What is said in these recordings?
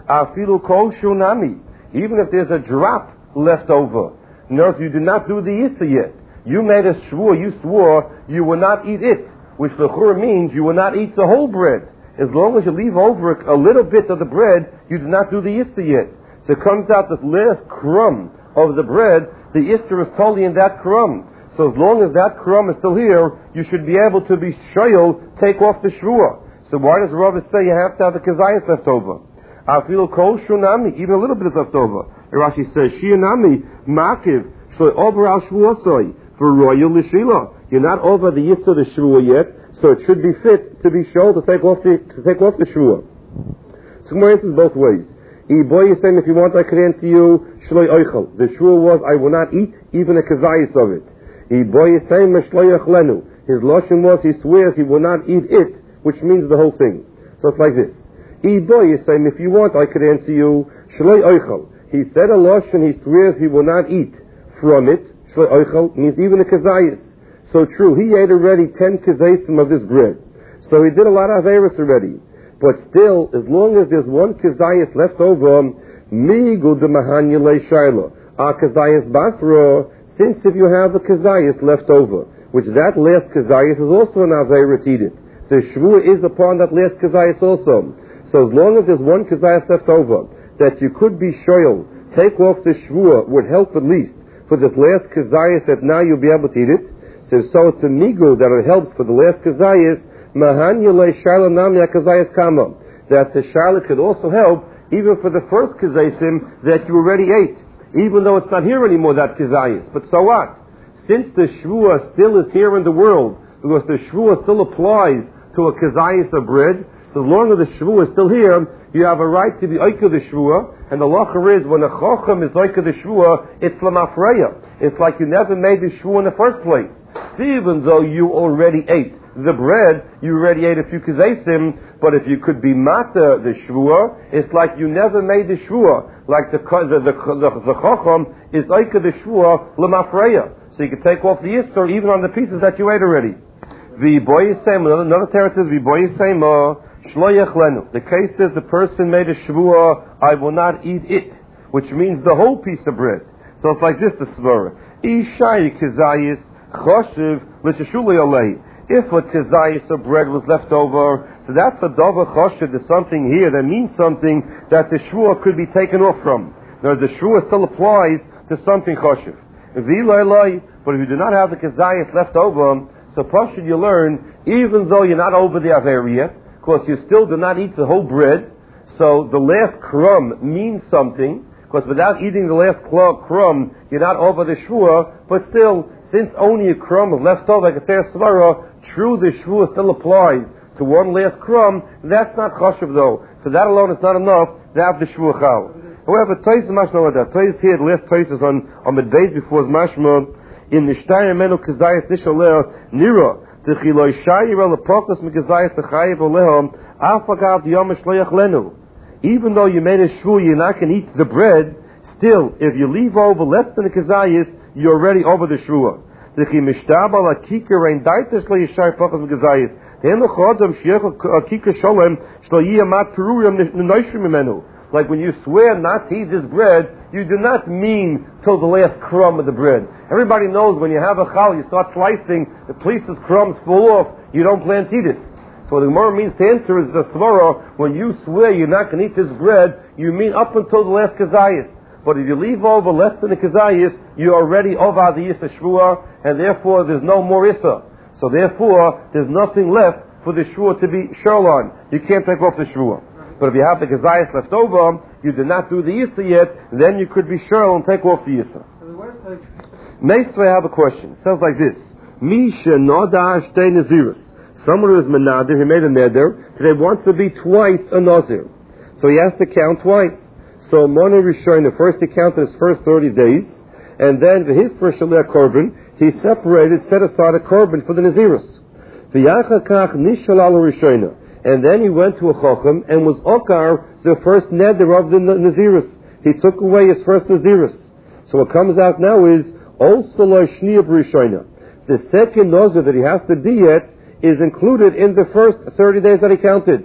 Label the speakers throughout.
Speaker 1: Afilu kol shunami. Even if there's a drop left over. Notice you did not do the Issa yet. You made a shvur, you swore you will not eat it, which l'chura means you will not eat the whole bread. As long as you leave over a little bit of the bread, you did not do the Issa yet. So it comes out this last crumb of the bread, the Issa is totally in that crumb. So as long as that crumb is still here, you should be able to be shoyel, take off the shvur. So why does Rav say you have to have the kazayas left over? Afilu kol shunami, even a little bit is left over. Rashi says, Shianami, makiv, shloy over al shvuasoi, for royal lishila. You're not over the yisur the shvua yet, so it should be fit to be shown to take off the shvua. So my answer is both ways. Boy is saying, if you want, I could answer you, shloy oichel. The shvua was, I will not eat even a kazayas of it. Boy is saying, shloy ochlenu. His loshon was, he swears he will not eat it, which means the whole thing. So it's like this. Boy is saying, if you want, I could answer you, shloy oichel. He said a loshon, he swears he will not eat from it. Shloy oichel means even a kazayas. So true, he ate already 10 kazasim of this bread. So he did a lot of averis already. But still, as long as there's one kazayas left over, mi gudamahanya le shaila. Kazayas basra, since if you have a kazayas left over, which that last kazayas is also an averit eat it. The shvua is upon that last kazayas also. So as long as there's one kazayas left over, that you could be shoyel, take off the shvua would help at least for this last kazayas that now you'll be able to eat it. So it's a migu that it helps for the last kazayas, mahanyule sharla namya kazayas kama. That the sharla could also help even for the first kazayasim that you already ate. Even though it's not here anymore, that kazayas. But so what? Since the shvua still is here in the world, because the shvua still applies to a kazayas of bread, so as long as the shvua is still here, you have a right to be oikah the shvua, and the lacha is when a chochem is oikah the shvua, it's lamafreya. It's like you never made the shvua in the first place. Even though you already ate the bread, you already ate a few kazesim, but if you could be mata the shvua, it's like you never made the shvua. Like the chochem is oikah the shvua lamafreya. So you can take off the yisur even on the pieces that you ate already. Another teretz is the case is the person made a shvua, I will not eat it, which means the whole piece of bread. So it's like this, the svara. If a kazayis of bread was left over, so that's a davar choshev, there's something here that means something that the shvua could be taken off from. Now the shvua still applies to something choshev. But if you do not have the kazayis left over, so Pashut you learn, even though you're not over the aver yet, because you still do not eat the whole bread, so the last crumb means something, because without eating the last crumb, you're not over the shvua, but still, since only a crumb is left over, like a ter svara, true, the shvua still applies to one last crumb, that's not chashuv though. So that alone is not enough to have the shvua chal. However, Toys is mashma like that. Toys here, the last Toys is on the days before his mashma, in the shtayr menu kazayas nishaleh nira, the chiloi shayir al apokas mikazayas the chayiv olehom, afagav yom shloyach lenu. Even though you made a shvua, you're not going to eat the bread, still, if you leave over less than the kazayas, you're already over the shvua. The chimishtabal akikar ein daitas lo yishayir apokas mikazayas. Then the chodam shiach akikar sholem shloyih amat perurim nenoishrim imenu. Like when you swear not to eat this bread, you do not mean till the last crumb of the bread. Everybody knows when you have a chal, you start slicing, the pieces crumbs fall off, you don't plan to eat it. So what the Gemara means to answer is the svara, when you swear you're not going to eat this bread, you mean up until the last kazayas. But if you leave over less than the kazayas, you're already over the Yisa Shvua, and therefore there's no more Issa. So therefore, there's nothing left for the Shvua to be shurl on. You can't take off the Shvua. But if you have the kazayas left over, you did not do the Yisa yet, then you could be shurl and take off the Yisa. Meisvei, I have a question. It sounds like this. Misha Nodar Shtei Naziris. Someone who is Menadir, he made a neder, today wants to be twice a Nazir. So he has to count twice. So Mona Rishon, the first he counted his first 30 days, and then his first Shaleh Korban, he separated, set aside a Korban for the Naziris. V'yachakach Nishalal Rishonah. And then he went to a Chochem and was Okar, the first neder of the Naziris. He took away his first Naziris. So what comes out now is, also Shniyab Rishonah. The second Nazir that he has to be yet is included in the first 30 days that he counted.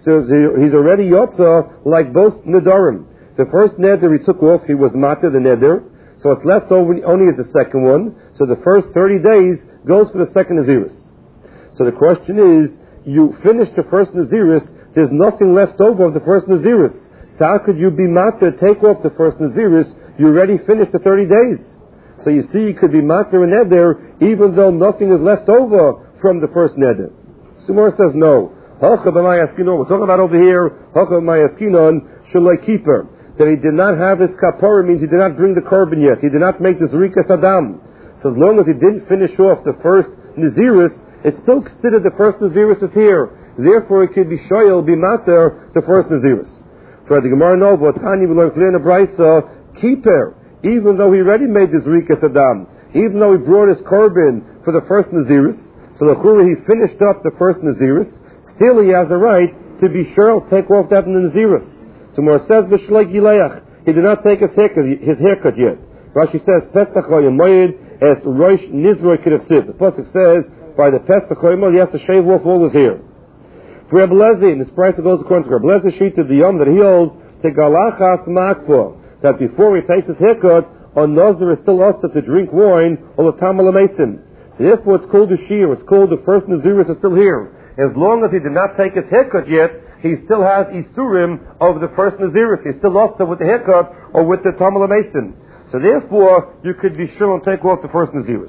Speaker 1: So he's already yotza like both nedarim. The first neder he took off, he was matir the neder, so it's left over only as the second one. So the first 30 days goes for the second Naziris. So the question is, you finish the first Naziris, there's nothing left over of the first Naziris. So how could you be matir, take off the first Naziris? You already finished the 30 days. So you see, you could be matir a neder even though nothing is left over from the first neder. Sumar says no. We're talking about over here, Shalai Keeper. That he did not have his kapara means he did not bring the korban yet. He did not make this rikas adam. So as long as he didn't finish off the first Naziris, it's still considered the first Naziris is here. Therefore it could be shoyel, be mater, the first Naziris. For the Gemara Nova, Tani we learn clear in the Brisa, Keeper, even though he already made this rikas adam, even though he brought his korban for the first Naziris, so the Chura, he finished up the first Naziris, still he has a right to be sure take off that in the Naziris. So Mor says b'shlei gileach, he did not take his haircut yet. Rashi says Pesach Yomoyed as Rosh Nizroi Kedavsid. The pasuk says by the Pesach Yomoyed he has to shave off all his hair. For Rebbe Lezi, in this price goes according to Rebbe Lezi sheet to the yom that he holds to galachas makfor, that before he takes his haircut, a nazir is still also to drink wine or a tamal mason. So therefore it's called the shir. It's called the first Naziris is still here. As long as he did not take his haircut yet, he still has Isurim of the first Naziris. He's still also with the haircut or with the Tamal Mason. So therefore, you could be sure and take off the first Naziris.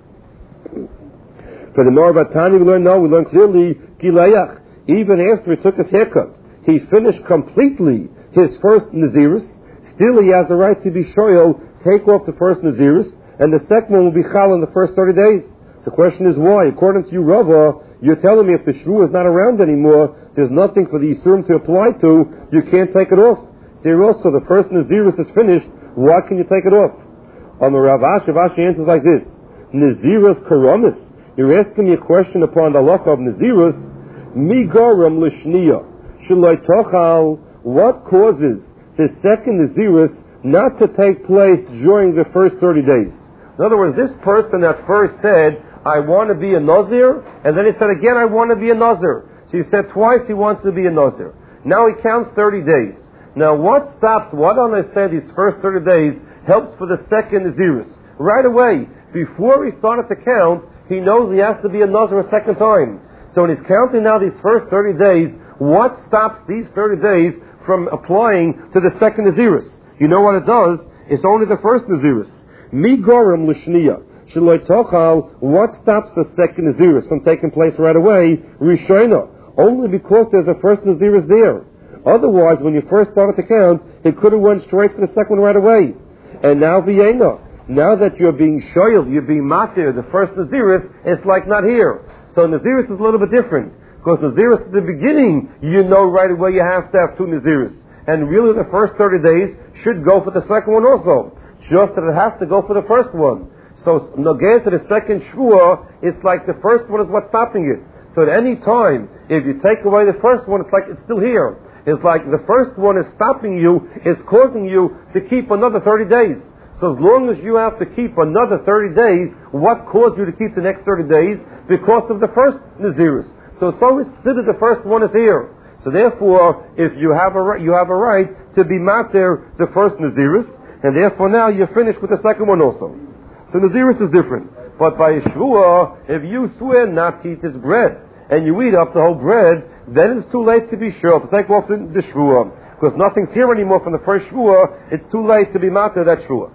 Speaker 1: For the Morabatani, we learn clearly, Gilayach, even after he took his haircut, he finished completely his first Naziris. Still he has the right to be shoyel, take off the first Naziris, and the second one will be chal in the first 30 days. So the question is why? According to you, Rava, you're telling me if the shvu is not around anymore, there's nothing for the Yisurim to apply to, you can't take it off. There also, the first Naziris is finished, why can you take it off? Rav Ashi answers like this, Naziris Karamis. You're asking me a question upon the halacha of Naziris, Mi Goram Lishniya. Shalai Tochal, what causes the second Naziris not to take place during the first 30 days? In other words, this person at first said, I want to be a Nazir, and then he said again, I want to be a Nazir. So he said twice he wants to be a Nazir. Now he counts 30 days. Now what stops, what on I said these first 30 days helps for the second Naziris? Right away, before he started to count, he knows he has to be a Nazir a second time. So when he's counting now these first 30 days, what stops these 30 days from applying to the second Naziris? You know what it does? It's only the first Naziris. Mi gorim l'shniya. Shaloi tochal, what stops the second Naziris from taking place right away? Rishona. Only because there's a first Naziris there. Otherwise, when you first started to count, it could have went straight to the second one right away. And now Vienna. Now that you're being shoyel, you're being matir, the first Naziris, it's like not here. So Naziris is a little bit different. Because Naziris at the beginning, you know right away you have to have two Naziris. And really the first 30 days should go for the second one also. Just that it has to go for the first one. So again to the second shvua, it's like the first one is what's stopping it. So at any time, if you take away the first one, it's like it's still here. It's like the first one is stopping you, it's causing you to keep another 30 days. So as long as you have to keep another 30 days, what caused you to keep the next 30 days? Because of the first Naziris. So it's always considered the first one is here. So therefore, if you have a right to be matir the first Naziris, and therefore now you're finished with the second one also. So Naziris is different. But by Shvuah, if you swear not to eat this bread, and you eat up the whole bread, then it's too late to be sure to take off the Shvuah. Because nothing's here anymore from the first Shvuah, it's too late to be matir that Shvuah.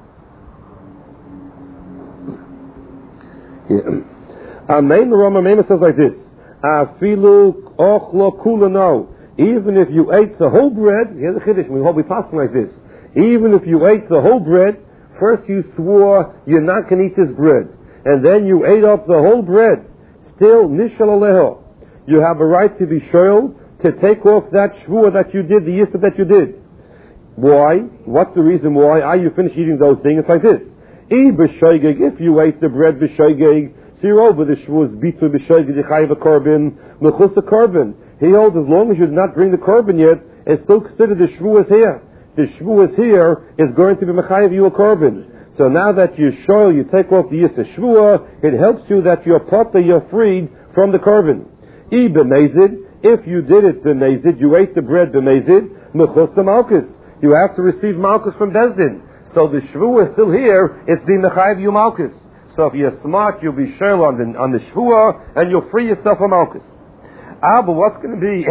Speaker 1: Amen. The Rama says like this, Afilu ochlo kulano. Even if you ate the whole bread, here's the chiddush, we pass like this. Even if you ate the whole bread, first you swore you're not going to eat this bread, and then you ate up the whole bread, still, nishal aleho, you have a right to be shoyel, to take off that shvua that you did, the yisra that you did. Why? What's the reason why? You finished eating those things? It's like this. If you ate the bread b'shoigeg, so you're over the shvua's bitu b'shoigeg, you chayiv a korban, mechus a korban. He holds as long as you did not bring the korban yet, it's still considered the shvu is here. The shvu is here is going to be mechayiv you a korban. So now that you shoyel, you take off the yisra shvua, it helps you that you're potter, you're freed from the korban. If you did it b'mezid, you ate the bread b'mezid, mechus malchus. You have to receive malchus from Bezdin. So the shvuah is still here, it's the mechayiv you malchus. So if you're smart, you'll be shel on the shvuah, and you'll free yourself from malchus. But what's going to be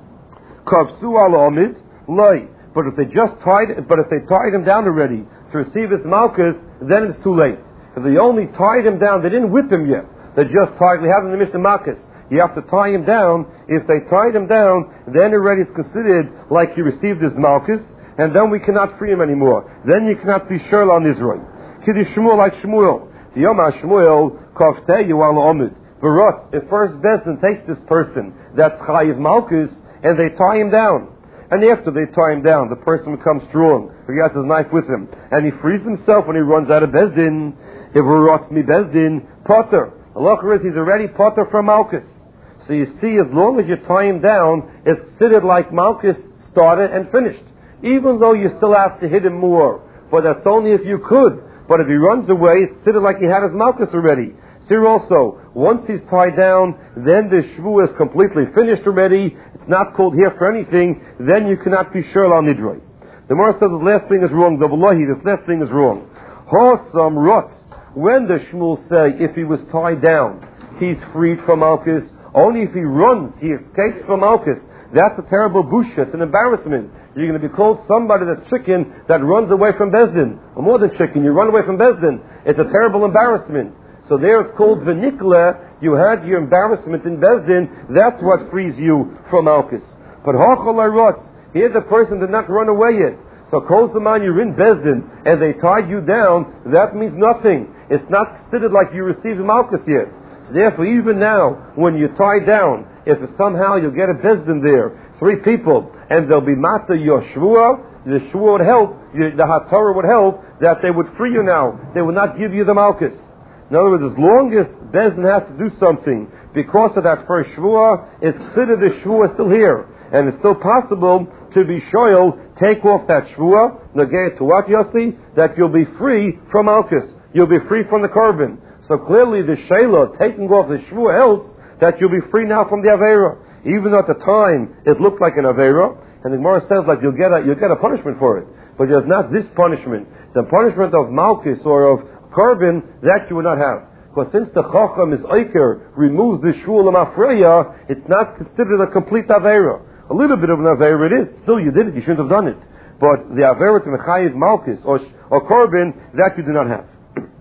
Speaker 1: kavsu al omid loy? But if they tied him down already to receive his malchus, then it's too late. If they only tied him down, they didn't whip him yet. They just tied. We have in the Mishnah malchus. You have to tie him down. If they tied him down, then already it's considered like he received his malchus, and then we cannot free him anymore. Then you cannot be shel on Israel. Kiddush Shmuel like Shmuel. The Yom HaShmuel kafteyu al omid. Barutz, if first Bezdin takes this person that's chayiv malchus and they tie him down, and after they tie him down, the person becomes strong. He has his knife with him, and he frees himself when he runs out of Bezdin. If Barutz mi Bezdin potter, Allah is he's already potter from malchus. So you see, as long as you tie him down, it's considered like malchus started and finished. Even though you still have to hit him more, but that's only if you could. But if he runs away, it's considered like he had his malchus already. Here also, once he's tied down, then the shvuah is completely finished already. It's not called here for anything. Then you cannot be shel al nidroi. The Gemara says the last thing is wrong. The Wallahi, this last thing is wrong. Hosam rotz. When the Shmuel say if he was tied down, he's freed from malchus. Only if he runs, he escapes from malchus. That's a terrible busha. It's an embarrassment. You're going to be called somebody that's chicken that runs away from Bezdin. Or more than chicken, you run away from Bezdin. It's a terrible embarrassment. So there it's called v'nikla. You had your embarrassment in Bezdin. That's what frees you from malchus. But hachol arotz. Here the person did not run away yet. So kol zaman you're in Bezdin and they tied you down, that means nothing. It's not considered like you received malchus yet. So therefore, even now, when you tie down, if somehow you'll get a Bezdin there, 3 people, and they'll be mata your shvuah, the shvuah would help, the haTorah would help, that they would free you now. They would not give you the malchus. In other words, as long as Bezdin has to do something because of that first shvuah, it's considered the shvuah is still here. And it's still possible to be shoyal, take off that shvuah, negate to what, Yossi? That you'll be free from malchus. You'll be free from the korban. So clearly the shayla, taking off the shvuah helps that you'll be free now from the avera. Even though at the time it looked like an avera, and the Gemara says like you'll get a punishment for it. But there's not this punishment. The punishment of malchus or of korban, that you will not have. Because since the chacham is oiker, removes the shvuah l'mafreya, it's not considered a complete avera. A little bit of an avera it is. Still, you did it. You shouldn't have done it. But the avera to mechayiv malchus or korban, that you do not have.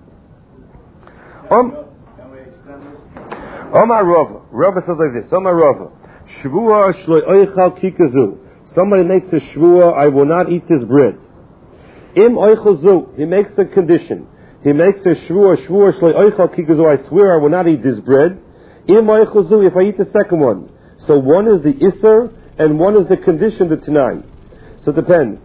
Speaker 2: Can we extend this?
Speaker 1: Omar Rava. Rava says like this. Omar Rava. Shvuah shloi oichal kikazu. Somebody makes a shvuah, I will not eat this bread. Im oichal. He makes a condition. He makes a shvuah shloi oichal kikazu. I swear I will not eat this bread. Im oichal if I eat the second one. So one is the iser, and one is the condition, the Tanai. So it depends.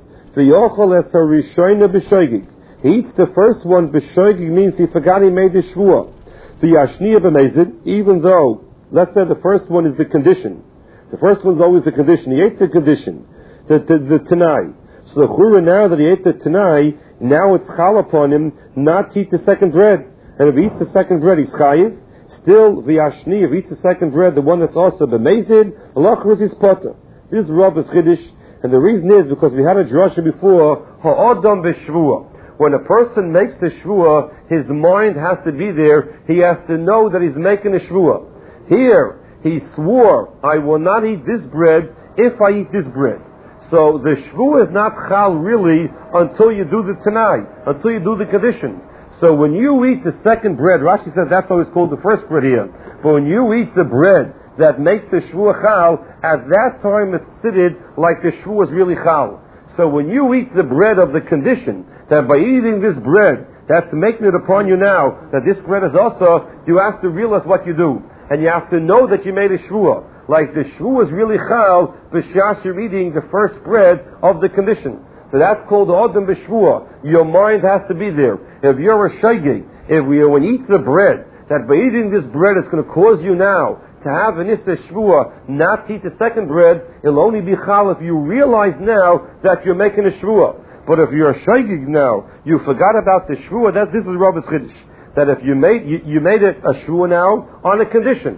Speaker 1: He eats the first one, b'shoigig means he forgot he made the shvuah. The yashniya b'mezid, even though, let's say the first one is the condition. The first one's always the condition. He ate the condition, the Tanai. So the chura, now that he ate the Tanai, now it's chal upon him not to eat the second bread. And if he eats the second bread, he's chayiv. Still, v'yashni, if he eats the second bread, the one that's also b'mezid, Allah is his potter. This is Rabbi's Chiddush, and the reason is because we had a drasha before, ha'adam b'shvuah. When a person makes the shvuah, his mind has to be there. He has to know that he's making a shvuah. Here, he swore, I will not eat this bread if I eat this bread. So the shvuah is not chal really until you do the tanai, until you do the condition. So when you eat the second bread, Rashi says that's always called the first bread here. But when you eat the bread that makes the shvuah chal, at that time it's considered like the shvuah is really chal. So when you eat the bread of the condition, that by eating this bread, that's making it upon you now, that this bread is also, you have to realize what you do. And you have to know that you made a shvuah. Like the shvuah is really chal, b'shas you're eating the first bread of the condition. So that's called the Adam b'shvuah. Your mind has to be there. If you're a shaygig, when you eat the bread, that by eating this bread it's going to cause you now to have an issa shvuah, not to eat the second bread, it'll only be chal if you realize now that you're making a shvuah. But if you're a shaygig now, you forgot about the shvuah, this is Rabbi's Chiddush. That if you made it a shvuah now on a condition.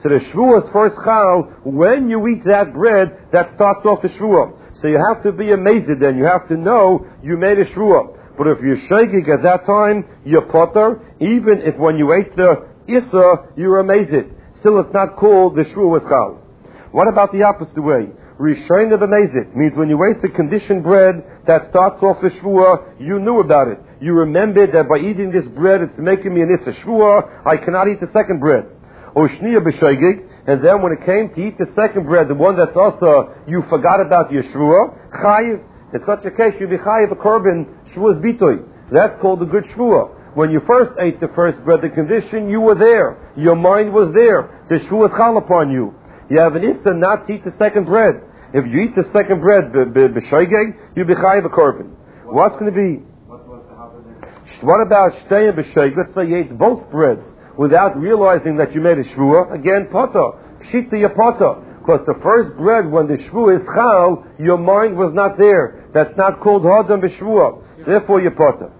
Speaker 1: So the shvuah is first chal. When you eat that bread, that starts off the shvuah. So you have to be amazed then. You have to know you made a shvuah. But if you're shaygig at that time, you're potter. Even if when you ate the issa, you're amazed. Still, it's not called the shvuah was chal. What about the opposite way? Rishain of amazed means when you ate the conditioned bread that starts off the shvuah, you knew about it. You remembered that by eating this bread, it's making me an issa shvuah. I cannot eat the second bread. Oshniya b'shaygig, and then when it came to eat the second bread, the one that's also you forgot about your shvuah, chayiv. In such a case, you be chayiv a korban shvuah's bitoy. That's called a good shvuah. When you first ate the first bread, the condition you were there, your mind was there. The shvuah is chal upon you. You have an issa not to eat the second bread. If you eat the second bread b'shaygig, you be chayiv a korban. What's going to be? What about shtei b'shaygig? Let's say you ate both breads without realizing that you made a shvuah. Again, potter. Pshita ya potter. Because the first bread, when the shvuah is chal, your mind was not there. That's not called hadam b'shvuah. Therefore, you potter.